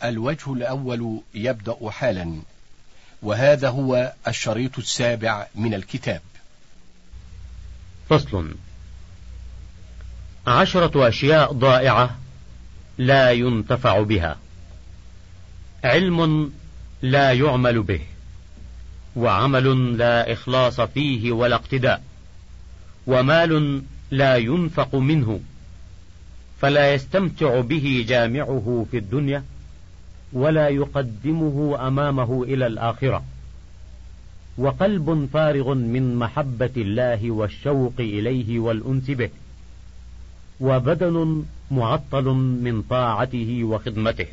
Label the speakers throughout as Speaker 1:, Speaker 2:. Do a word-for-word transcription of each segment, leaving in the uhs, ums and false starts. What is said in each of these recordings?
Speaker 1: الوجه الأول يبدأ حالا، وهذا هو الشريط السابع من الكتاب.
Speaker 2: فصل: عشرة أشياء ضائعة لا ينتفع بها: علم لا يعمل به، وعمل لا إخلاص فيه ولا اقتداء، ومال لا ينفق منه فلا يستمتع به جامعه في الدنيا ولا يقدمه أمامه إلى الآخرة، وقلب فارغ من محبة الله والشوق إليه والأنس به، وبدن معطل من طاعته وخدمته،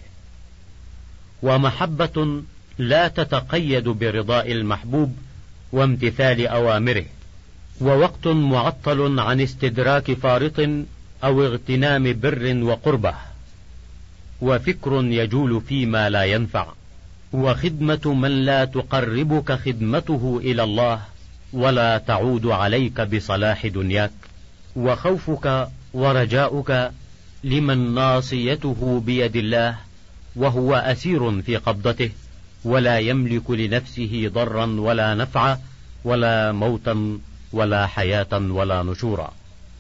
Speaker 2: ومحبة لا تتقيد برضاء المحبوب وامتثال أوامره، ووقت معطل عن استدراك فارط أو اغتنام بر وقربة، وفكر يجول فيما لا ينفع، وخدمة من لا تقربك خدمته إلى الله ولا تعود عليك بصلاح دنياك، وخوفك ورجاؤك لمن ناصيته بيد الله وهو أسير في قبضته ولا يملك لنفسه ضرا ولا نفعا ولا موتا ولا حياة ولا نشورا.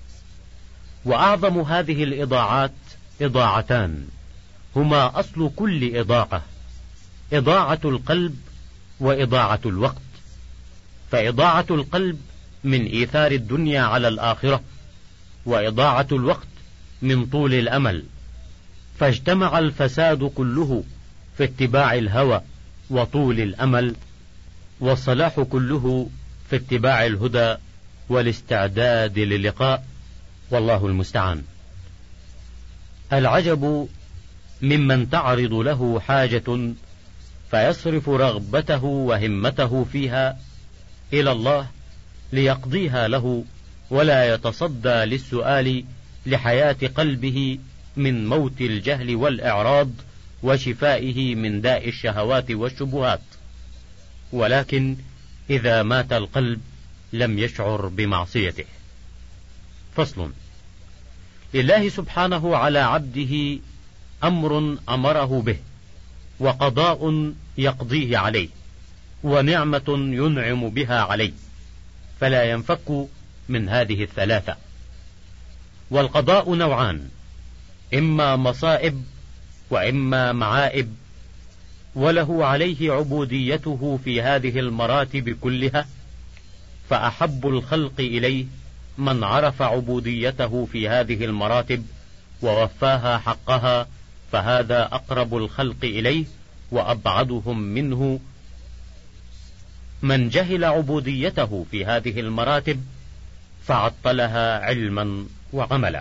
Speaker 2: وأعظم هذه الإضاعات إضاعتان هما أصل كل إضاعة: إضاعة القلب وإضاعة الوقت. فإضاعة القلب من إيثار الدنيا على الآخرة، وإضاعة الوقت من طول الأمل، فاجتمع الفساد كله في اتباع الهوى وطول الأمل، والصلاح كله في اتباع الهدى والاستعداد للقاء، والله المستعان. العجب ممن تعرض له حاجة فيصرف رغبته وهمته فيها إلى الله ليقضيها له، ولا يتصدى للسؤال لحياة قلبه من موت الجهل والإعراض وشفائه من داء الشهوات والشبهات، ولكن إذا مات القلب لم يشعر بمعصيته. فصل: لله سبحانه على عبده أمر أمره به، وقضاء يقضيه عليه، ونعمة ينعم بها عليه، فلا ينفك من هذه الثلاثة. والقضاء نوعان: إما مصائب وإما معائب، وله عليه عبوديته في هذه المراتب كلها، فأحب الخلق إليه من عرف عبوديته في هذه المراتب ووفاها حقها، فهذا أقرب الخلق إليه وأبعدهم منه من جهل عبوديته في هذه المراتب فعطلها علما وعملا.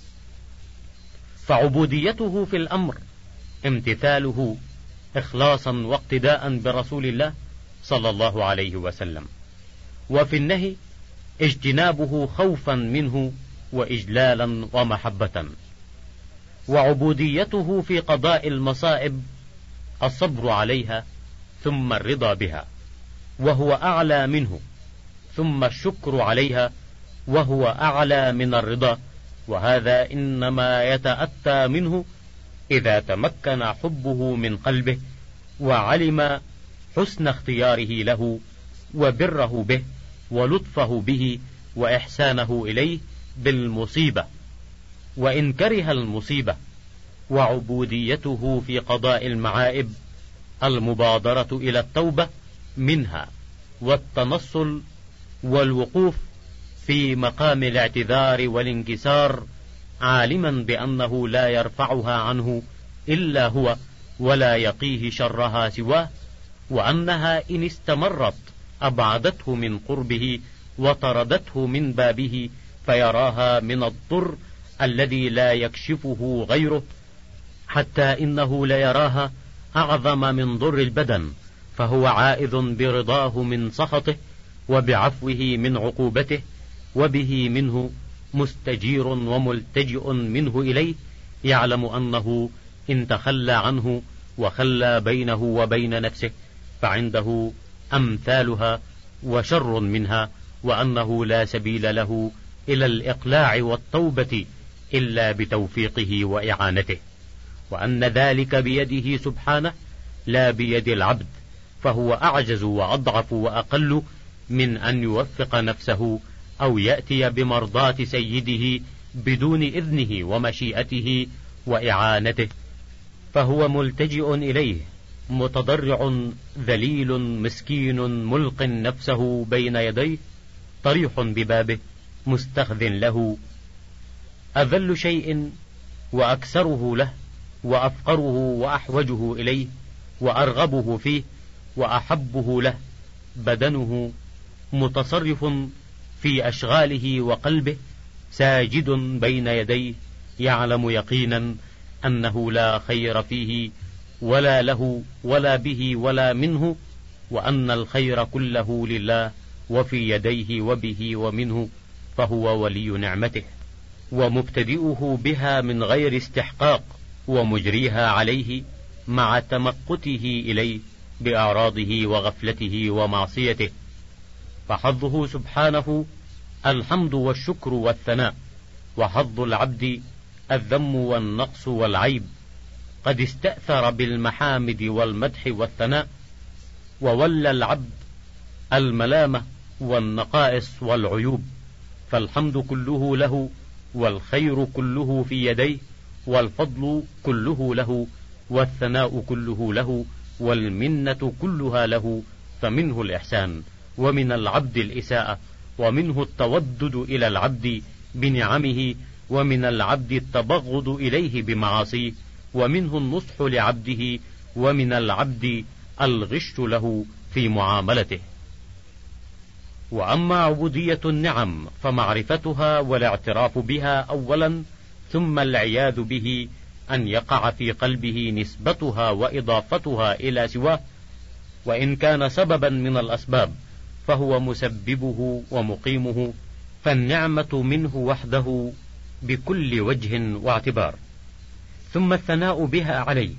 Speaker 2: فعبوديته في الأمر امتثاله إخلاصا واقتداء برسول الله صلى الله عليه وسلم، وفي النهي اجتنابه خوفا منه وإجلالا ومحبة. وعبوديته في قضاء المصائب الصبر عليها ثم الرضا بها، وهو أعلى منه، ثم الشكر عليها وهو أعلى من الرضا، وهذا إنما يتأتى منه إذا تمكن حبه من قلبه وعلم حسن اختياره له وبره به ولطفه به وإحسانه إليه بالمصيبة، وإن كره المصيبة. وعبوديته في قضاء المعائب المبادرة إلى التوبة منها والتنصل والوقوف في مقام الاعتذار والانكسار، عالما بأنه لا يرفعها عنه إلا هو ولا يقيه شرها سواه، وأنها إن استمرت أبعدته من قربه وطردته من بابه، فيراها من الضر الذي لا يكشفه غيره، حتى إنه ليراها أعظم من ضر البدن، فهو عائذ برضاه من سخطه وبعفوه من عقوبته، وبه منه مستجير وملتجئ منه إليه، يعلم أنه إن تخلى عنه وخلى بينه وبين نفسه فعنده أمثالها وشر منها، وأنه لا سبيل له إلى الإقلاع والتوبة إلا بتوفيقه وإعانته. وأن ذلك بيده سبحانه لا بيد العبد، فهو أعجز وأضعف وأقل من أن يوفق نفسه أو يأتي بمرضاة سيده بدون إذنه ومشيئته وإعانته، فهو ملتجئ إليه متضرع ذليل مسكين ملق نفسه بين يديه طريح ببابه مستخذ له، أذل شيء وأكثره له وأفقره وأحوجه إليه وأرغبه فيه وأحبه له بدنه متصرف في أشغاله وقلبه ساجد بين يديه يعلم يقينا أنه لا خير فيه ولا له ولا به ولا منه، وأن الخير كله لله وفي يديه وبه ومنه، فهو ولي نعمته ومبتدئه بها من غير استحقاق ومجريها عليه مع تمقته إليه بأعراضه وغفلته ومعصيته، فحظه سبحانه الحمد والشكر والثناء، وحظ العبد الذم والنقص والعيب، قد استأثر بالمحامد والمدح والثناء، وولى العبد الملامة والنقائص والعيوب، فالحمد كله له، والخير كله في يديه، والفضل كله له، والثناء كله له، والمنة كلها له، فمنه الإحسان، ومن العبد الإساءة، ومنه التودد إلى العبد بنعمه، ومن العبد التبغض إليه بمعاصيه، ومنه النصح لعبده، ومن العبد الغش له في معاملته. وأما عبودية النعم فمعرفتها والاعتراف بها أولا، ثم العياذ به أن يقع في قلبه نسبتها وإضافتها إلى سواه، وإن كان سببا من الأسباب فهو مسببه ومقيمه، فالنعمة منه وحده بكل وجه واعتبار. ثم الثناء بها عليه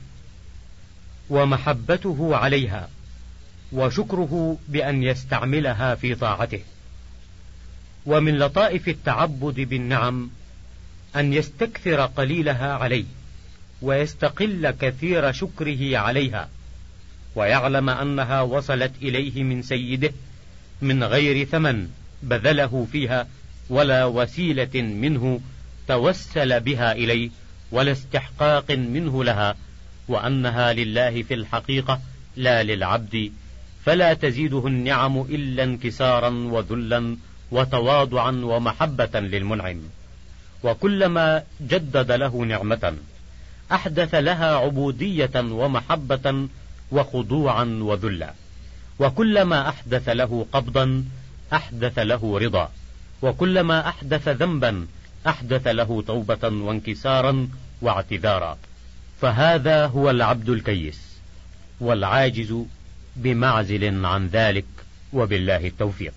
Speaker 2: ومحبته عليها، وشكره بأن يستعملها في طاعته. ومن لطائف التعبد بالنعم أن يستكثر قليلها عليه، ويستقل كثير شكره عليها، ويعلم أنها وصلت إليه من سيده من غير ثمن بذله فيها، ولا وسيلة منه توسل بها إليه، ولا استحقاق منه لها، وأنها لله في الحقيقة لا للعبد، فلا تزيده النعم إلا انكسارا وذلا وتواضعا ومحبة للمنعم. وكلما جدد له نعمة أحدث لها عبودية ومحبة وخضوعا وذلا، وكلما أحدث له قبضا أحدث له رضا، وكلما أحدث ذنبا أحدث له توبة وانكسارا واعتذارا. فهذا هو العبد الكيس، والعاجز بمعزل عن ذلك، وبالله التوفيق.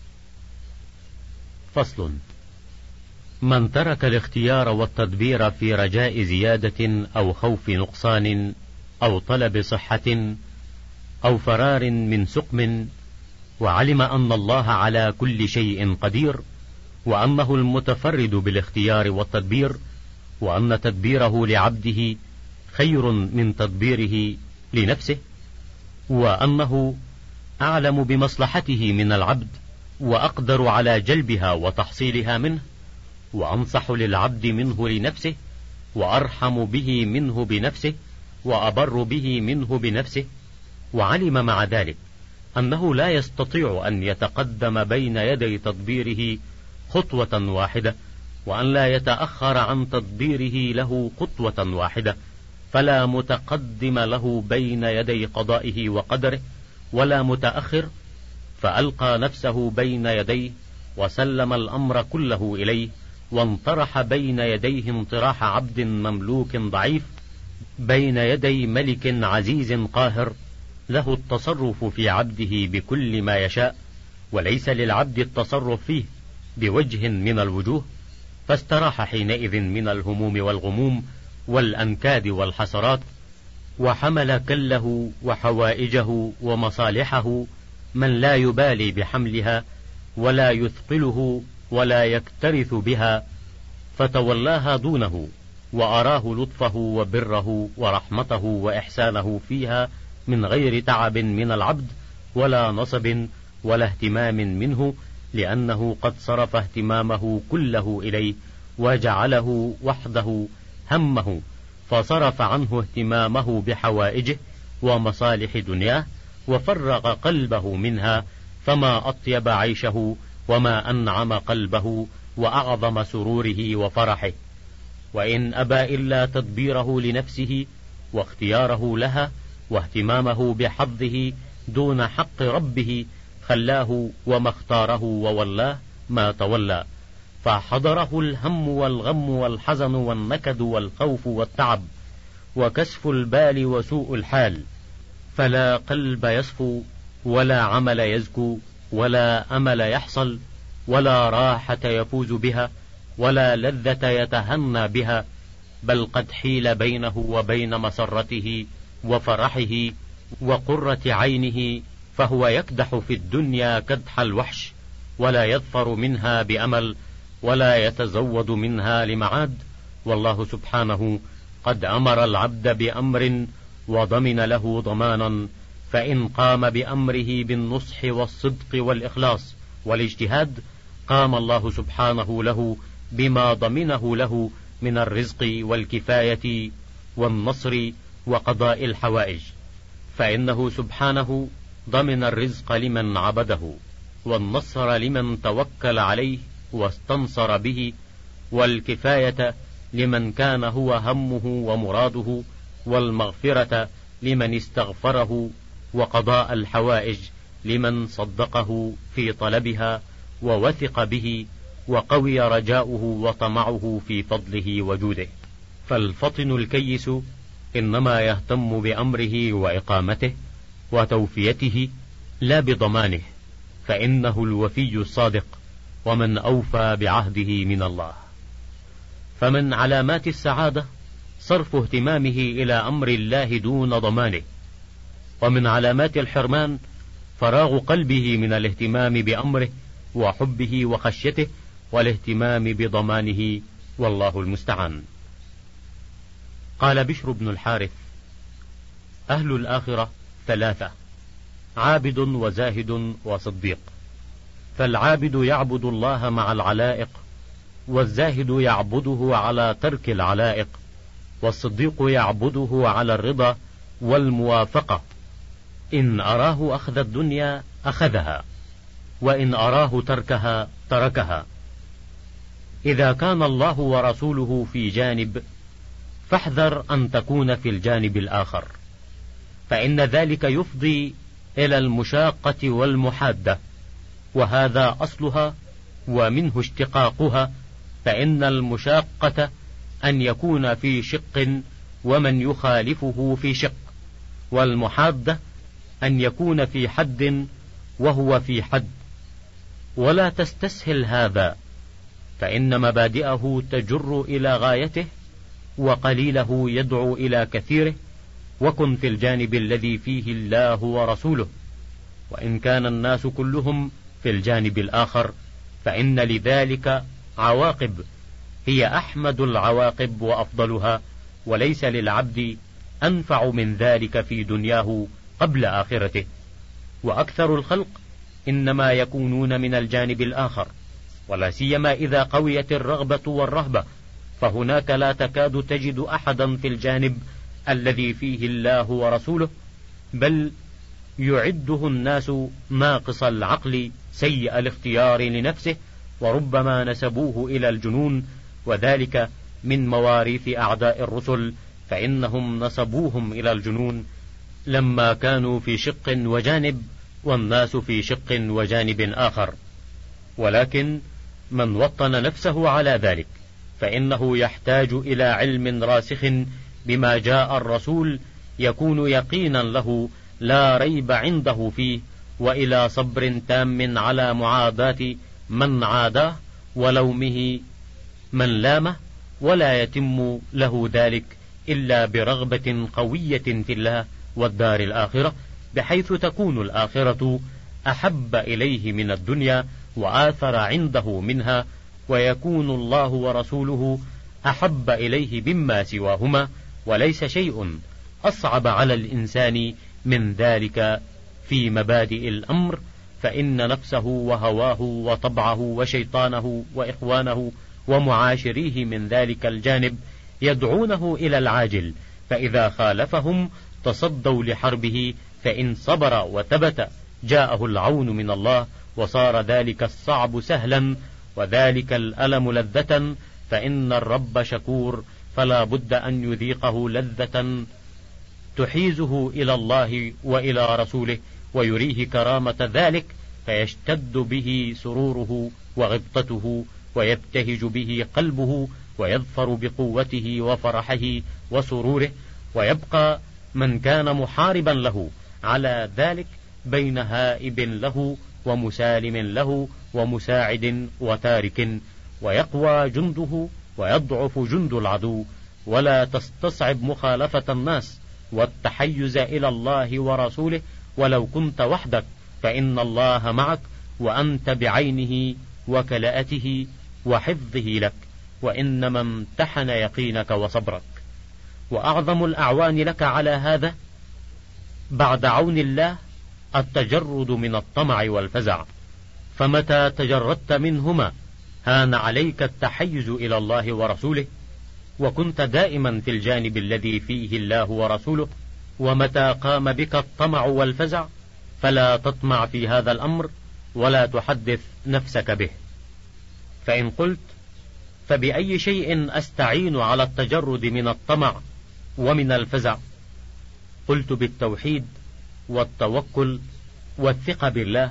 Speaker 2: فصل. من ترك الاختيار والتدبير في رجاء زيادة أو خوف نقصان أو طلب صحة أو فرار من سقم، وعلم أن الله على كل شيء قدير، وأنه المتفرد بالاختيار والتدبير، وأن تدبيره لعبده خير من تدبيره لنفسه، وأنه أعلم بمصلحته من العبد، وأقدر على جلبها وتحصيلها منه، وأنصح للعبد منه لنفسه، وأرحم به منه بنفسه، وأبر به منه بنفسه. وعلم مع ذلك أنه لا يستطيع أن يتقدم بين يدي تدبيره خطوة واحدة، وأن لا يتأخر عن تدبيره له خطوة واحدة، فلا متقدم له بين يدي قضائه وقدره، ولا متأخر، فألقى نفسه بين يديه وسلم الأمر كله إليه، وانطرح بين يديه انطراح عبد مملوك ضعيف بين يدي ملك عزيز قاهر، له التصرف في عبده بكل ما يشاء، وليس للعبد التصرف فيه بوجه من الوجوه، فاستراح حينئذ من الهموم والغموم والأنكاد والحسرات، وحمل كله وحوائجه ومصالحه من لا يبالي بحملها ولا يثقله ولا يكترث بها، فتولاها دونه، وأراه لطفه وبره ورحمته وإحسانه فيها من غير تعب من العبد ولا نصب ولا اهتمام منه، لأنه قد صرف اهتمامه كله إليه وجعله وحده همه، فصرف عنه اهتمامه بحوائجه ومصالح دنياه وفرغ قلبه منها، فما أطيب عيشه وما أنعم قلبه وأعظم سروره وفرحه. وإن أبى إلا تدبيره لنفسه واختياره لها واهتمامه بحظه دون حق ربه، خلاه وما اختاره وولاه ما تولى، فحضره الهم والغم والحزن والنكد والخوف والتعب وكسف البال وسوء الحال، فلا قلب يصفو ولا عمل يزكو ولا أمل يحصل ولا راحة يفوز بها ولا لذة يتهنى بها، بل قد حيل بينه وبين مسرته وفرحه وقرة عينه، فهو يكدح في الدنيا كدح الوحش، ولا يظفر منها بأمل ولا يتزود منها لمعاد. والله سبحانه قد أمر العبد بأمر وضمن له ضمانا، فإن قام بأمره بالنصح والصدق والإخلاص والاجتهاد، قام الله سبحانه له بما ضمنه له من الرزق والكفاية والنصر وقضاء الحوائج، فإنه سبحانه ضمن الرزق لمن عبده والنصر لمن توكل عليه واستنصر به، والكفاية لمن كان هو همه ومراده، والمغفرة لمن استغفره، وقضاء الحوائج لمن صدقه في طلبها ووثق به وقوي رجاؤه وطمعه في فضله وجوده. فالفطن الكيس إنما يهتم بأمره وإقامته وتوفيته لا بضمانه، فإنه الوفي الصادق ومن أوفى بعهده من الله. فمن علامات السعادة صرف اهتمامه إلى أمر الله دون ضمانه، ومن علامات الحرمان فراغ قلبه من الاهتمام بأمره وحبه وخشيته والاهتمام بضمانه، والله المستعان. قال بشر بن الحارث: أهل الآخرة ثلاثة: عابد وزاهد وصديق. فالعابد يعبد الله مع العلائق، والزاهد يعبده على ترك العلائق، والصديق يعبده على الرضا والموافقة. إن أراه أخذ الدنيا أخذها، وإن أراه تركها تركها. إذا كان الله ورسوله في جانب فاحذر أن تكون في الجانب الآخر، فإن ذلك يفضي إلى المشاقة والمحادة، وهذا أصلها ومنه اشتقاقها. فإن المشاقة أن يكون في شق ومن يخالفه في شق، والمحادة أن يكون في حد وهو في حد. ولا تستسهل هذا، فإن مبادئه تجر إلى غايته وقليله يدعو إلى كثيره. وكن في الجانب الذي فيه الله ورسوله، وإن كان الناس كلهم في الجانب الآخر، فإن لذلك عواقب هي أحمد العواقب وأفضلها، وليس للعبد أنفع من ذلك في دنياه قبل آخرته. وأكثر الخلق إنما يكونون من الجانب الآخر، ولا سيما إذا قويت الرغبة والرهبة، فهناك لا تكاد تجد أحدا في الجانب الذي فيه الله ورسوله، بل يعده الناس ناقص العقل سيء الاختيار لنفسه، وربما نسبوه إلى الجنون، وذلك من مواريث أعداء الرسل، فإنهم نسبوهم إلى الجنون لما كانوا في شق وجانب والناس في شق وجانب آخر. ولكن من وطن نفسه على ذلك فإنه يحتاج إلى علم راسخ بما جاء الرسول يكون يقينا له لا ريب عنده فيه، وإلى صبر تام على معاداة من عاداه ولومه من لامه، ولا يتم له ذلك إلا برغبة قوية في الله والدار الآخرة، بحيث تكون الآخرة أحب إليه من الدنيا وآثر عنده منها، ويكون الله ورسوله أحب إليه مما سواهما، وليس شيء أصعب على الإنسان من ذلك في مبادئ الأمر، فإن نفسه وهواه وطبعه وشيطانه وإخوانه ومعاشريه من ذلك الجانب يدعونه إلى العاجل، فإذا خالفهم تصدوا لحربه، فإن صبر وثبت جاءه العون من الله، وصار ذلك الصعب سهلا وذلك الألم لذة، فإن الرب شكور، فلا بد أن يذيقه لذة تحيزه إلى الله وإلى رسوله، ويريه كرامة ذلك، فيشتد به سروره وغبطته، ويبتهج به قلبه، ويظفر بقوته وفرحه وسروره، ويبقى من كان محاربا له على ذلك بين هائب له ومسالم له ومساعد وتارك، ويقوى جنده ويضعف جند العدو، ولا تستصعب مخالفة الناس والتحيز إلى الله ورسوله، ولو كنت وحدك فإن الله معك، وأنت بعينه وكلاءته وحفظه لك، وإنما امتحن يقينك وصبرك. وأعظم الأعوان لك على هذا بعد عون الله التجرد من الطمع والفزع، فمتى تجردت منهما هان عليك التحيز إلى الله ورسوله، وكنت دائما في الجانب الذي فيه الله ورسوله، ومتى قام بك الطمع والفزع فلا تطمع في هذا الأمر ولا تحدث نفسك به. فإن قلت فبأي شيء أستعين على التجرد من الطمع ومن الفزع؟ قلت بالتوحيد والتوكل والثقة بالله،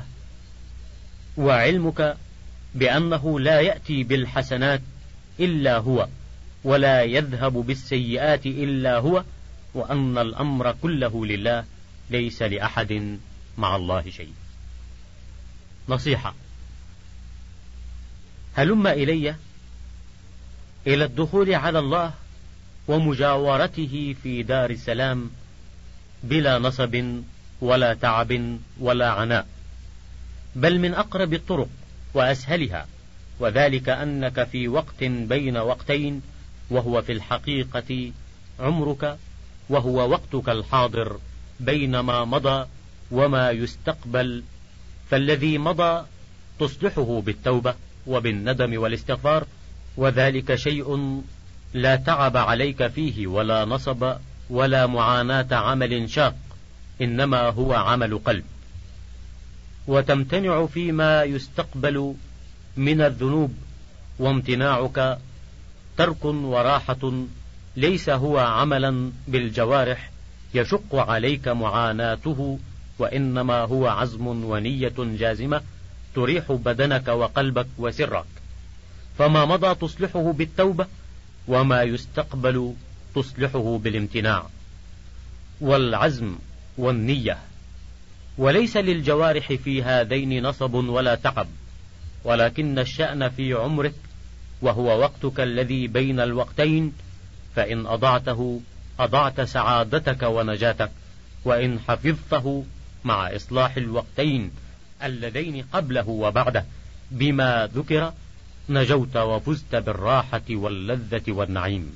Speaker 2: وعلمك بأنه لا يأتي بالحسنات إلا هو، ولا يذهب بالسيئات إلا هو، وأن الأمر كله لله، ليس لأحد مع الله شيء. نصيحة: هلم إلي إلى الدخول على الله ومجاورته في دار السلام بلا نصب ولا تعب ولا عناء، بل من أقرب الطرق وأسهلها، وذلك أنك في وقت بين وقتين، وهو في الحقيقة عمرك، وهو وقتك الحاضر بين ما مضى وما يستقبل، فالذي مضى تصلحه بالتوبة وبالندم والاستغفار، وذلك شيء لا تعب عليك فيه ولا نصب ولا معاناة عمل شاق، إنما هو عمل قلب. وتمتنع فيما يستقبل من الذنوب، وامتناعك ترك وراحة، ليس هو عملا بالجوارح يشق عليك معاناته، وإنما هو عزم ونية جازمة تريح بدنك وقلبك وسرك. فما مضى تصلحه بالتوبة، وما يستقبل تصلحه بالامتناع والعزم والنية، وليس للجوارح في هذين نصب ولا تعب، ولكن الشأن في عمرك، وهو وقتك الذي بين الوقتين، فإن أضعته أضعت سعادتك ونجاتك، وإن حفظته مع إصلاح الوقتين اللذين قبله وبعده بما ذكر نجوت وفزت بالراحة واللذة والنعيم.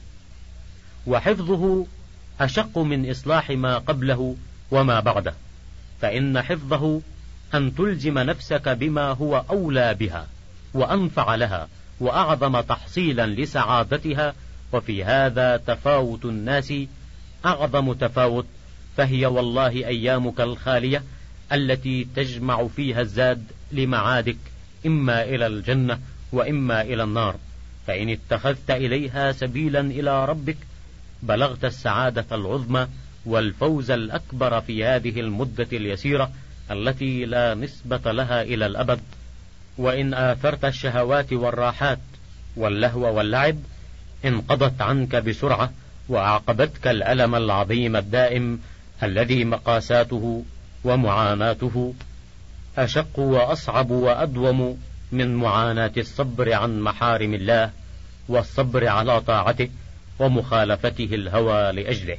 Speaker 2: وحفظه أشق من إصلاح ما قبله وما بعده، فإن حفظه أن تلزم نفسك بما هو أولى بها وأنفع لها وأعظم تحصيلا لسعادتها، وفي هذا تفاوت الناس أعظم تفاوت، فهي والله أيامك الخالية التي تجمع فيها الزاد لمعادك، إما إلى الجنة وإما إلى النار، فإن اتخذت إليها سبيلا إلى ربك بلغت السعادة العظمى والفوز الأكبر في هذه المدة اليسيرة التي لا نسبة لها إلى الأبد. وإن آثرت الشهوات والراحات واللهو واللعب انقضت عنك بسرعة، وأعقبتك الألم العظيم الدائم الذي مقاساته ومعاناته أشق وأصعب وأدوم من معاناة الصبر عن محارم الله والصبر على طاعته ومخالفته الهوى لأجله.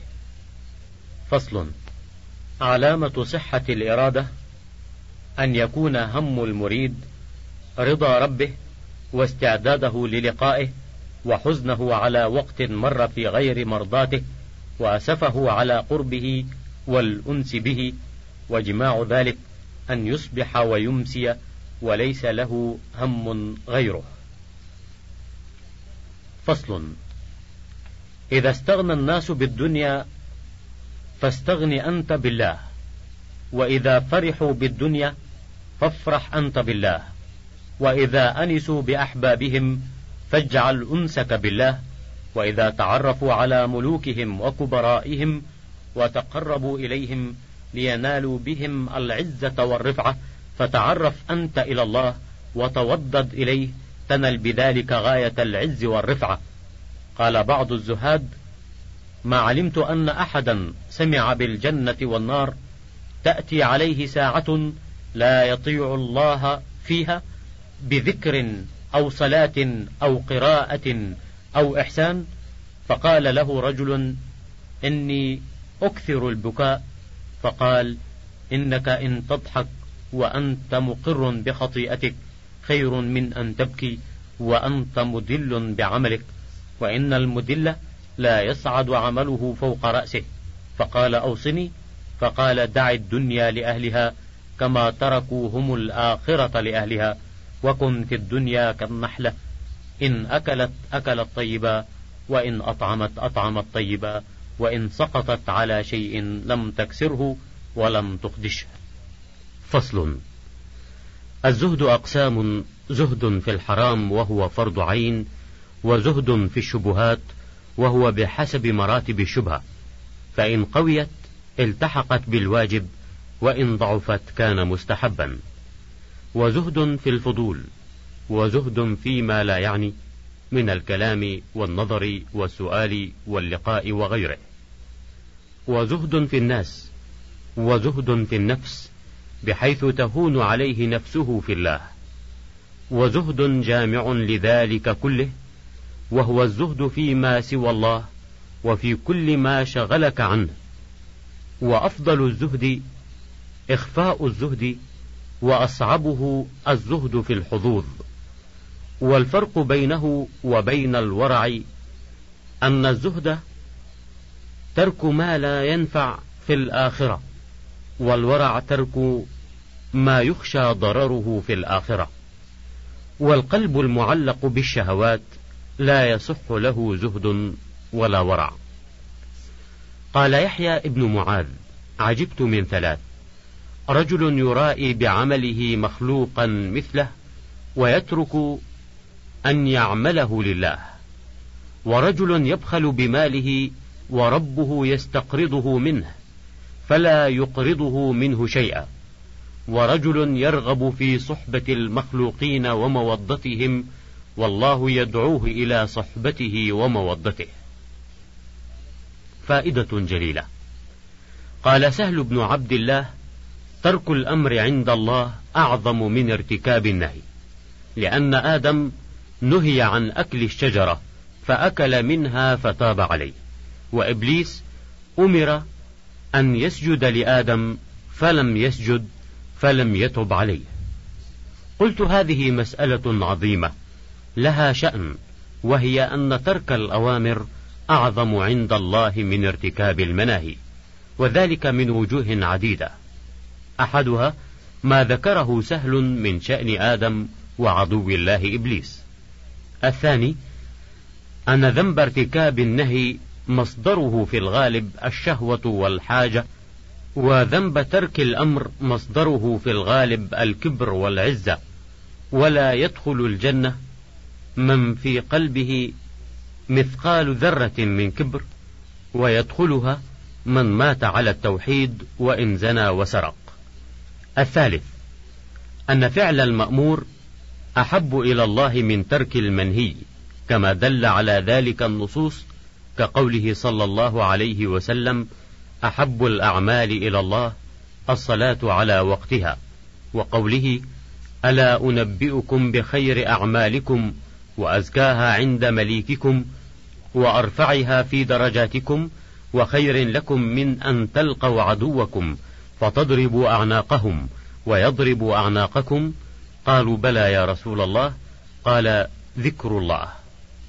Speaker 2: فصل: علامة صحة الإرادة أن يكون هم المريد رضا ربه واستعداده للقائه، وحزنه على وقت مر في غير مرضاته، وأسفه على قربه والأنس به، وجماع ذلك أن يصبح ويمسي وليس له هم غيره. فصل. إذا استغنى الناس بالدنيا فاستغن أنت بالله، وإذا فرحوا بالدنيا فافرح أنت بالله، وإذا أنسوا بأحبابهم فاجعل أنسك بالله، وإذا تعرفوا على ملوكهم وكبرائهم وتقربوا إليهم لينالوا بهم العزة والرفعة فتعرف أنت إلى الله وتودد إليه تنل بذلك غاية العز والرفعة. قال بعض الزهاد: ما علمت أن أحدا سمع بالجنة والنار تأتي عليه ساعة لا يطيع الله فيها بذكر أو صلاة أو قراءة أو إحسان، فقال له رجل: إني أكثر البكاء، فقال: إنك إن تضحك وأنت مقر بخطيئتك خير من أن تبكي وأنت مدل بعملك، وإن المدل لا يصعد عمله فوق رأسه. فقال: أوصني. فقال: دع الدنيا لأهلها كما تركوا هم الآخرة لأهلها، وكن في الدنيا كالنحلة، إن أكلت أكلت طيبا، وإن أطعمت أطعمت طيبا، وإن سقطت على شيء لم تكسره ولم تخدشه. فصل. الزهد أقسام: زهد في الحرام وهو فرض عين، وزهد في الشبهات وهو بحسب مراتب الشبهة، فإن قويت التحقت بالواجب، وإن ضعفت كان مستحبا. وزهد في الفضول، وزهد فيما لا يعني من الكلام والنظر والسؤال واللقاء وغيره. وزهد في الناس، وزهد في النفس بحيث تهون عليه نفسه في الله. وزهد جامع لذلك كله، وهو الزهد فيما سوى الله وفي كل ما شغلك عنه. وأفضل الزهد إخفاء الزهد، وأصعبه الزهد في الحظوظ. والفرق بينه وبين الورع أن الزهد ترك ما لا ينفع في الآخرة، والورع ترك ما يخشى ضرره في الآخرة. والقلب المعلق بالشهوات لا يصح له زهد ولا ورع. قال يحيى ابن معاذ: عجبت من ثلاث: رجل يرائي بعمله مخلوقا مثله ويترك أن يعمله لله، ورجل يبخل بماله وربه يستقرضه منه فلا يقرضه منه شيئا، ورجل يرغب في صحبة المخلوقين ومودتهم والله يدعوه إلى صحبته ومودته. فائدة جليلة. قال سهل بن عبد الله: ترك الأمر عند الله أعظم من ارتكاب النهي، لأن آدم نهي عن أكل الشجرة فأكل منها فتاب عليه، وإبليس أمر أن يسجد لآدم فلم يسجد فلم يتب عليه. قلت: هذه مسألة عظيمة لها شأن، وهي أن ترك الأوامر أعظم عند الله من ارتكاب المناهي، وذلك من وجوه عديدة. أحدها ما ذكره سهل من شأن آدم وعدو الله إبليس. الثاني أن ذنب ارتكاب النهي مصدره في الغالب الشهوة والحاجة، وذنب ترك الأمر مصدره في الغالب الكبر والعزة، ولا يدخل الجنة من في قلبه مثقال ذرة من كبر، ويدخلها من مات على التوحيد وإن زنى وسرق. الثالث أن فعل المأمور أحب إلى الله من ترك المنهي، كما دل على ذلك النصوص، كقوله صلى الله عليه وسلم: أحب الأعمال إلى الله الصلاة على وقتها، وقوله: ألا أنبئكم بخير أعمالكم وأزكاها عند مليككم وأرفعها في درجاتكم وخير لكم من أن تلقوا عدوكم فتضربوا أعناقهم ويضربوا أعناقكم. قالوا: بلى يا رسول الله. قال: ذكر الله.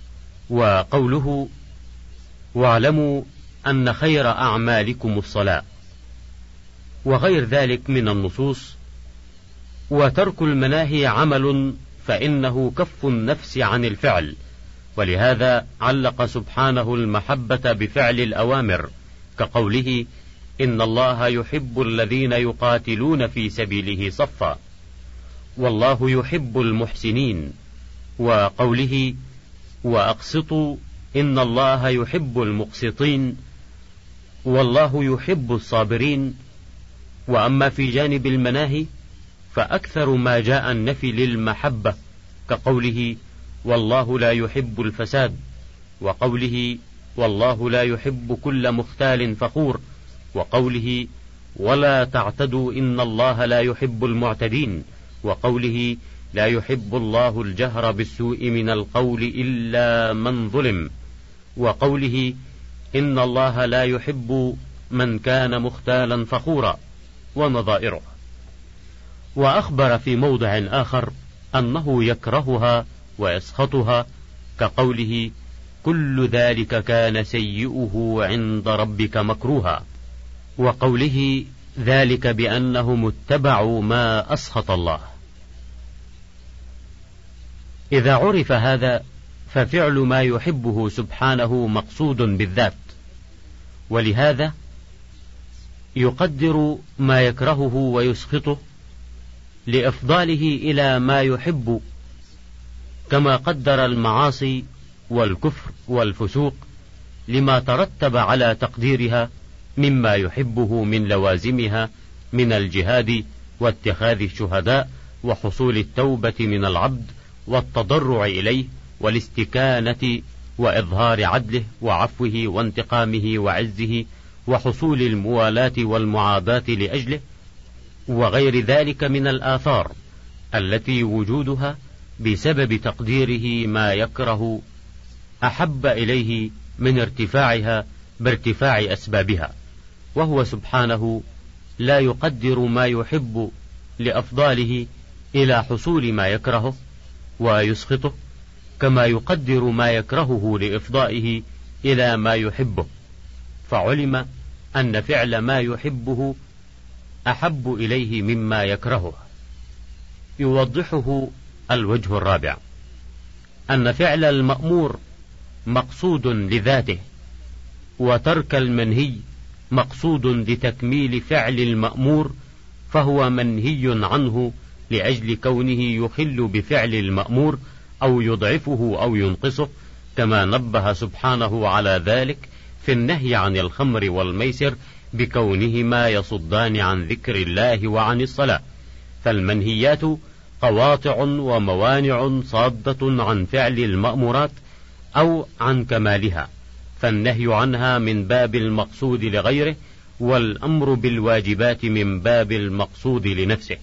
Speaker 2: وقوله واعلموا أن خير أعمالكم الصلاة، وغير ذلك من النصوص. وترك المناهي عمل، فإنه كف النفس عن الفعل، ولهذا علق سبحانه المحبة بفعل الأوامر، كقوله إن الله يحب الذين يقاتلون في سبيله صفا، والله يحب المحسنين، وقوله وأقسطوا إن الله يحب المقسطين، والله يحب الصابرين. وأما في جانب المناهي فأكثر ما جاء النفي للمحبة، كقوله والله لا يحب الفساد، وقوله والله لا يحب كل مختال فخور، وقوله ولا تعتدوا إن الله لا يحب المعتدين، وقوله لا يحب الله الجهر بالسوء من القول إلا من ظلم، وقوله إن الله لا يحب من كان مختالا فخورا، ونظائره. وأخبر في موضع آخر أنه يكرهها ويسخطها، كقوله كل ذلك كان سيئه عند ربك مكروها، وقوله ذلك بأنهم اتبعوا ما أسخط الله. إذا عرف هذا ففعل ما يحبه سبحانه مقصود بالذات، ولهذا يقدر ما يكرهه ويسخطه لإفضاله إلى ما يحب، كما قدر المعاصي والكفر والفسوق لما ترتب على تقديرها مما يحبه من لوازمها من الجهاد واتخاذ الشهداء وحصول التوبة من العبد والتضرع إليه والاستكانة وإظهار عدله وعفوه وانتقامه وعزه وحصول الموالاة والمعاداة لأجله، وغير ذلك من الآثار التي وجودها بسبب تقديره ما يكره أحب إليه من ارتفاعها بارتفاع أسبابها، وهو سبحانه لا يقدر ما يحب لأفضاله إلى حصول ما يكرهه ويسخطه، كما يقدر ما يكرهه لإفضائه إلى ما يحبه، فعلم أن فعل ما يحبه أحب إليه مما يكرهه. يوضحه الوجه الرابع أن فعل المأمور مقصود لذاته، وترك المنهي مقصود لتكميل فعل المأمور، فهو منهي عنه لأجل كونه يخل بفعل المأمور أو يضعفه أو ينقصه، كما نبه سبحانه على ذلك في النهي عن الخمر والميسر بكونهما يصدان عن ذكر الله وعن الصلاة. فالمنهيات قواطع وموانع صادة عن فعل المأمورات أو عن كمالها، فالنهي عنها من باب المقصود لغيره، والأمر بالواجبات من باب المقصود لنفسه.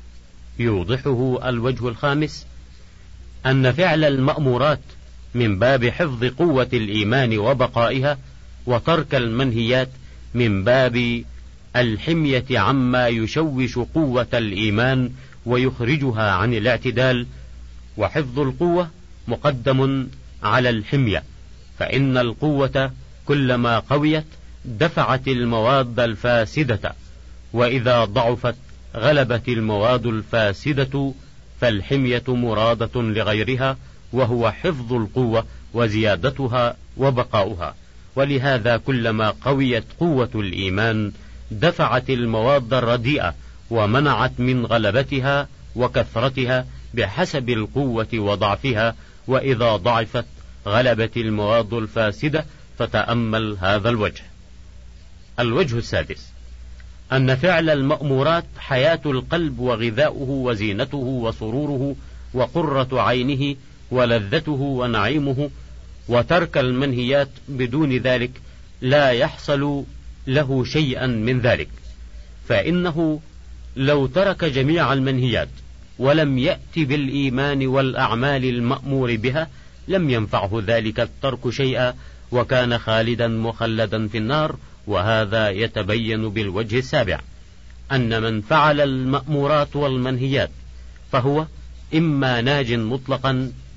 Speaker 2: يوضحه الوجه الخامس أن فعل المأمورات من باب حفظ قوة الإيمان وبقائها، وترك المنهيات من باب الحمية عما يشوش قوة الإيمان ويخرجها عن الاعتدال. وحفظ القوة مقدم على الحمية، فإن القوة كلما قويت دفعت المواد الفاسدة، وإذا ضعفت غلبت المواد الفاسدة، فالحمية مرادة لغيرها، وهو حفظ القوة وزيادتها وبقاؤها. ولهذا كلما قويت قوة الإيمان دفعت المواد الرديئة ومنعت من غلبتها وكثرتها بحسب القوة وضعفها، وإذا ضعفت غلبت المواد الفاسدة. فتأمل هذا الوجه. الوجه السادس أن فعل المأمورات حياة القلب وغذاؤه وزينته وسروره وقرة عينه ولذته ونعيمه، وترك المنهيات بدون ذلك لا يحصل له شيئا من ذلك، فإنه لو ترك جميع المنهيات ولم يأت بالإيمان والأعمال المأمور بها لم ينفعه ذلك الترك شيئا، وكان خالدا مخلدا في النار. وهذا يتبين بالوجه السابع أن من فعل المأمورات والمنهيات فهو إما ناج مطلقا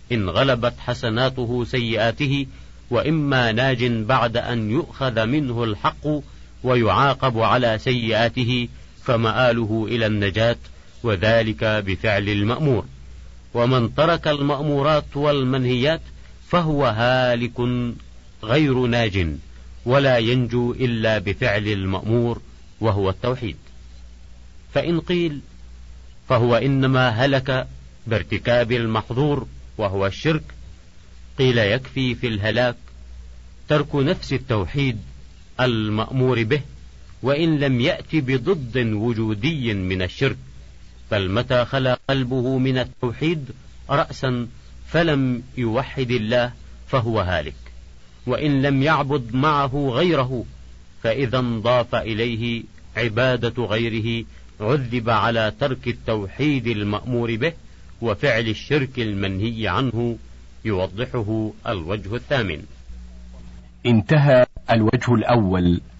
Speaker 2: إن غلبت حسناته سيئاته، وإما ناج بعد أن يؤخذ منه الحق ويعاقب على سيئاته، فمآله إلى النجاة، وذلك بفعل المأمور. ومن ترك المأمورات والمنهيات فهو هالك غير ناج، ولا ينجو إلا بفعل المأمور وهو التوحيد. فإن قيل فهو إنما هلك بارتكاب المحظور وهو الشرك، قيل يكفي في الهلاك ترك نفس التوحيد المأمور به، وإن لم يأتي بضد وجودي من الشرك، بل متى خلا قلبه من التوحيد رأسا فلم يوحد الله فهو هالك. وإن لم يعبد معه غيره، فإذا انضاف إليه عبادة غيره عذب على ترك التوحيد المأمور به وفعل الشرك المنهي عنه، يوضحه الوجه الثامن.
Speaker 1: انتهى الوجه الأول